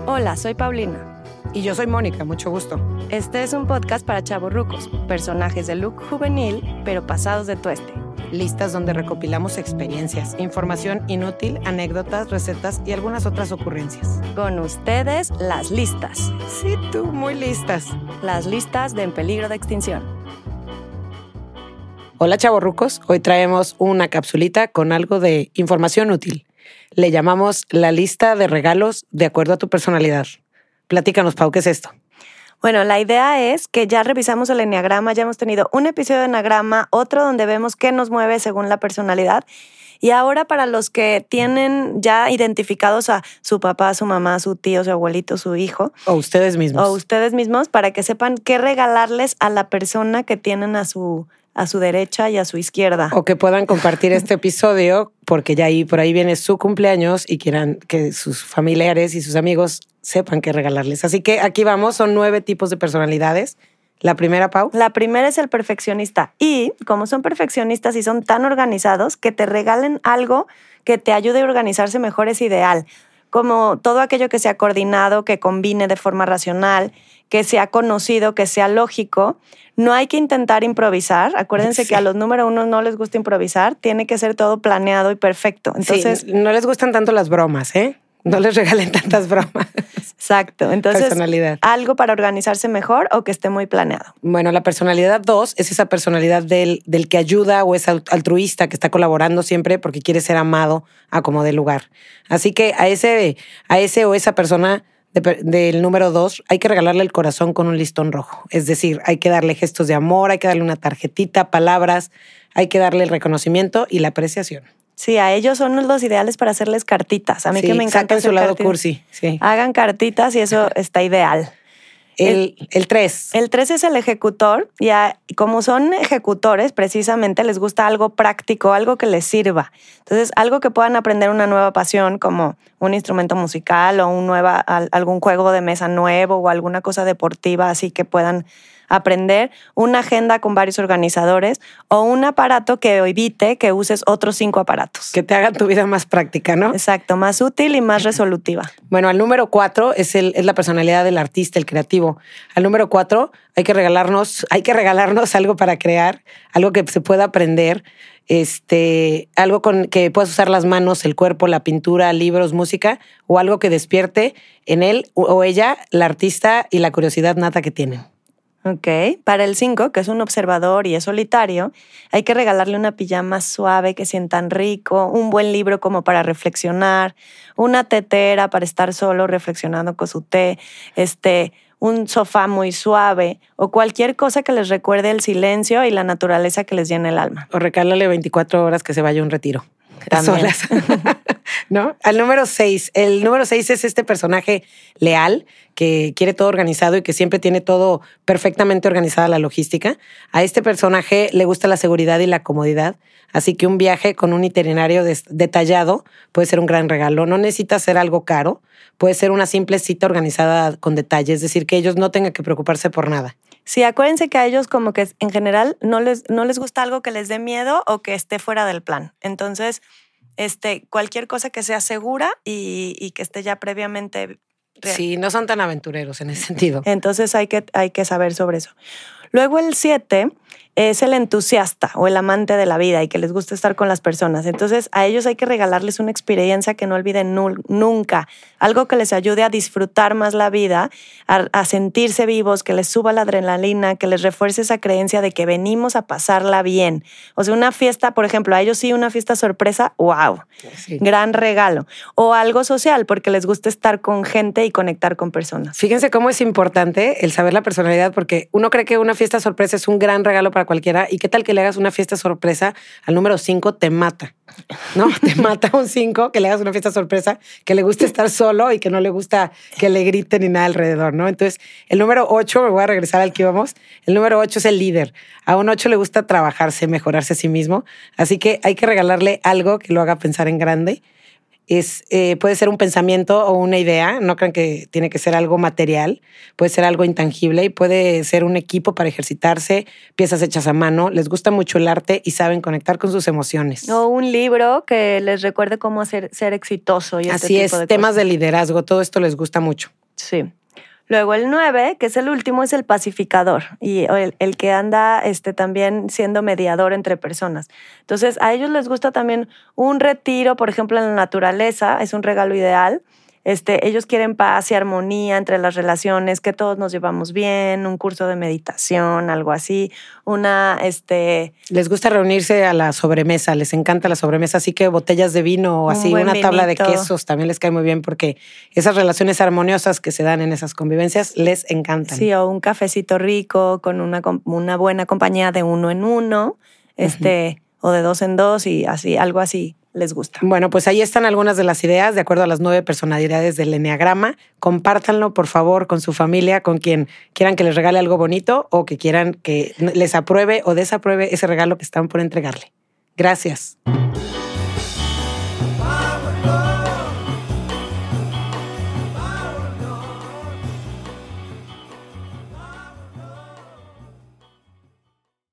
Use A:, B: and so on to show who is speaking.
A: Hola, soy Paulina.
B: Y yo soy Mónica, mucho gusto.
A: Este es un podcast para chavorrucos, personajes de look juvenil, pero pasados de tueste.
B: Listas donde recopilamos experiencias, información inútil, anécdotas, recetas y algunas otras ocurrencias.
A: Con ustedes, las listas.
B: Sí, tú, muy listas.
A: Las listas de En Peligro de Extinción.
B: Hola, chavorrucos. Hoy traemos una capsulita con algo de información útil. Le llamamos la lista de regalos de acuerdo a tu personalidad. Platícanos, Pau, ¿qué es esto?
A: Bueno, la idea es que ya revisamos el enneagrama, ya hemos tenido un episodio de enneagrama, otro donde vemos qué nos mueve según la personalidad. Y ahora para los que tienen ya identificados a su papá, su mamá, su tío, su abuelito, su hijo.
B: O ustedes mismos.
A: Para que sepan qué regalarles a la persona que tienen a su derecha y a su izquierda.
B: O que puedan compartir este episodio porque ya por ahí viene su cumpleaños y quieran que sus familiares y sus amigos sepan qué regalarles. Así que aquí vamos, son 9 tipos de personalidades. La primera, Pau.
A: La primera es el perfeccionista. Y como son perfeccionistas y son tan organizados, que te regalen algo que te ayude a organizarse mejor es ideal. Como todo aquello que sea coordinado, que combine de forma racional, que sea conocido, que sea lógico. No hay que intentar improvisar. Acuérdense que a los número 1 no les gusta improvisar. Tiene que ser todo planeado y perfecto. Entonces,
B: sí, no les gustan tanto las bromas, ¿eh? No les regalen tantas bromas.
A: Exacto. Entonces,
B: personalidad.
A: Algo para organizarse mejor o que esté muy planeado.
B: Bueno, la personalidad 2 es esa personalidad del que ayuda o es altruista, que está colaborando siempre porque quiere ser amado a como dé lugar. Así que a ese o esa persona del número 2 hay que regalarle el corazón con un listón rojo. Es decir, hay que darle gestos de amor, hay que darle una tarjetita, palabras, hay que darle el reconocimiento y la apreciación.
A: Sí, a ellos son los ideales para hacerles cartitas. A mí que me encanta
B: hacer su lado cursi. Sí.
A: Hagan cartitas y eso está ideal.
B: El 3.
A: El 3 es el ejecutor y como son ejecutores, precisamente les gusta algo práctico, algo que les sirva. Entonces, algo que puedan aprender una nueva pasión como un instrumento musical o algún juego de mesa nuevo o alguna cosa deportiva así que puedan aprender, una agenda con varios organizadores o un aparato que evite que uses otros 5 aparatos.
B: Que te hagan tu vida más práctica, ¿no?
A: Exacto, más útil y más resolutiva.
B: Bueno, al número 4 es la personalidad del artista, el creativo. Al número 4 hay que regalarnos algo para crear, algo que se pueda aprender, algo con que puedas usar las manos, el cuerpo, la pintura, libros, música, o algo que despierte en él o ella la artista y la curiosidad nata que tienen.
A: Ok, para el 5, que es un observador y es solitario, hay que regalarle una pijama suave que sientan rico, un buen libro como para reflexionar, una tetera para estar solo reflexionando con su té, un sofá muy suave o cualquier cosa que les recuerde el silencio y la naturaleza que les llene el alma.
B: O recálale 24 horas que se vaya a un retiro.
A: También.
B: Solas. ¿No? Al número 6. El número 6 es este personaje leal que quiere todo organizado y que siempre tiene todo perfectamente organizada la logística. A este personaje le gusta la seguridad y la comodidad, así que un viaje con un itinerario detallado puede ser un gran regalo. No necesita ser algo caro, puede ser una simple cita organizada con detalle, es decir, que ellos no tengan que preocuparse por nada.
A: Sí, acuérdense que a ellos como que en general no les gusta algo que les dé miedo o que esté fuera del plan. Entonces, cualquier cosa que sea segura y que esté ya previamente real.
B: Sí, no son tan aventureros en ese sentido.
A: Entonces hay que saber sobre eso. Luego el 7 es el entusiasta o el amante de la vida y que les gusta estar con las personas. Entonces a ellos hay que regalarles una experiencia que no olviden nunca. Algo que les ayude a disfrutar más la vida, a sentirse vivos, que les suba la adrenalina, que les refuerce esa creencia de que venimos a pasarla bien. O sea, una fiesta, por ejemplo, a ellos sí una fiesta sorpresa, ¡wow! Sí. Gran regalo. O algo social, porque les gusta estar con gente y conectar con personas.
B: Fíjense cómo es importante el saber la personalidad, porque uno cree que una fiesta sorpresa es un gran regalo para cualquiera. ¿Y qué tal que le hagas una fiesta sorpresa al número 5? Te mata, ¿no? Te mata un 5 que le hagas una fiesta sorpresa, que le guste estar solo y que no le gusta que le griten ni nada alrededor, ¿no? Entonces, el número 8, me voy a regresar al que íbamos, el número 8 es el líder. A un 8 le gusta trabajarse, mejorarse a sí mismo, así que hay que regalarle algo que lo haga pensar en grande. puede ser un pensamiento o una idea. No crean que tiene que ser algo material. Puede ser algo intangible y puede ser un equipo para ejercitarse, piezas hechas a mano. Les gusta mucho el arte y saben conectar con sus emociones.
A: O un libro que les recuerde cómo ser exitoso. Y
B: Así es, temas de liderazgo. Todo esto les gusta mucho.
A: Sí. Luego el 9, que es el último, es el pacificador y el que anda también siendo mediador entre personas. Entonces, a ellos les gusta también un retiro, por ejemplo, en la naturaleza, es un regalo ideal. Ellos quieren paz y armonía entre las relaciones, que todos nos llevamos bien, un curso de meditación, algo así,
B: Les gusta reunirse a la sobremesa, les encanta la sobremesa, así que botellas de vino o así, una tabla de quesos también les cae muy bien porque esas relaciones armoniosas que se dan en esas convivencias les encantan.
A: Sí, o un cafecito rico con una buena compañía de uno en uno, o de dos en dos y así, algo así. Les gusta.
B: Bueno, pues ahí están algunas de las ideas de acuerdo a las 9 personalidades del Eneagrama. Compártanlo, por favor, con su familia, con quien quieran que les regale algo bonito o que quieran que les apruebe o desapruebe ese regalo que están por entregarle. Gracias.